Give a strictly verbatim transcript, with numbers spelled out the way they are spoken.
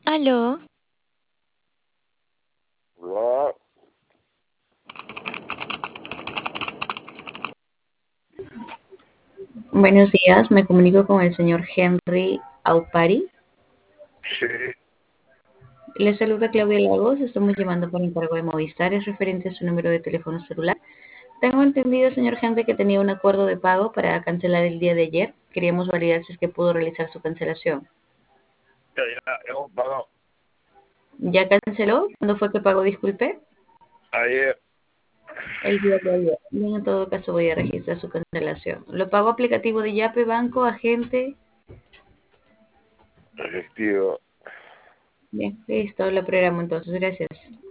Aló, No, Buenos días, me comunico con el señor Henry Aupari. sí, Le saluda Claudia Lagos, estamos llamando por encargo de Movistar, es referente a su número de teléfono celular. Tengo entendido, señor Henry, que tenía un acuerdo de pago para cancelar el día de ayer. Queríamos validar si es que pudo realizar su cancelación. ya, ya, hemos pagado ¿Ya canceló? ¿Cuándo fue que pagó? Disculpe. ayer, El día de ayer. Bien, en todo caso voy a registrar su cancelación. ¿Lo pagó aplicativo de Yape, banco, agente? efectivo. Bien, listo, lo programo entonces. Gracias.